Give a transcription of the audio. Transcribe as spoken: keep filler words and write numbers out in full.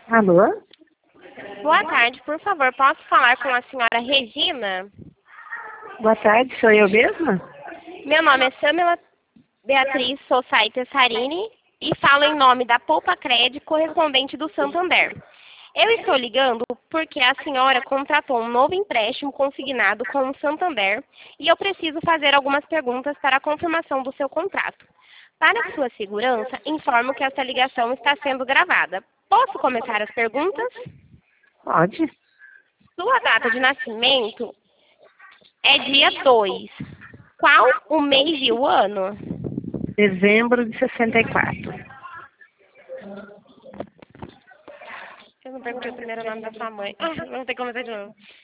Alô? Boa tarde, por favor, posso falar com a senhora Regina? Boa tarde, sou eu mesma? Meu nome é Samila Beatriz Sossai Tessarini e falo em nome da Poupa Cred, correspondente do Santander. Eu estou ligando porque a senhora contratou um novo empréstimo consignado com o Santander e eu preciso fazer algumas perguntas para a confirmação do seu contrato. Para sua segurança, informo que esta ligação está sendo gravada. Posso começar as perguntas? Pode. Sua data de nascimento é dia dois. Qual o mês e o ano? Dezembro de sessenta e quatro. Eu não perguntei o primeiro nome da sua mãe. Ah, vamos ter que começar de novo.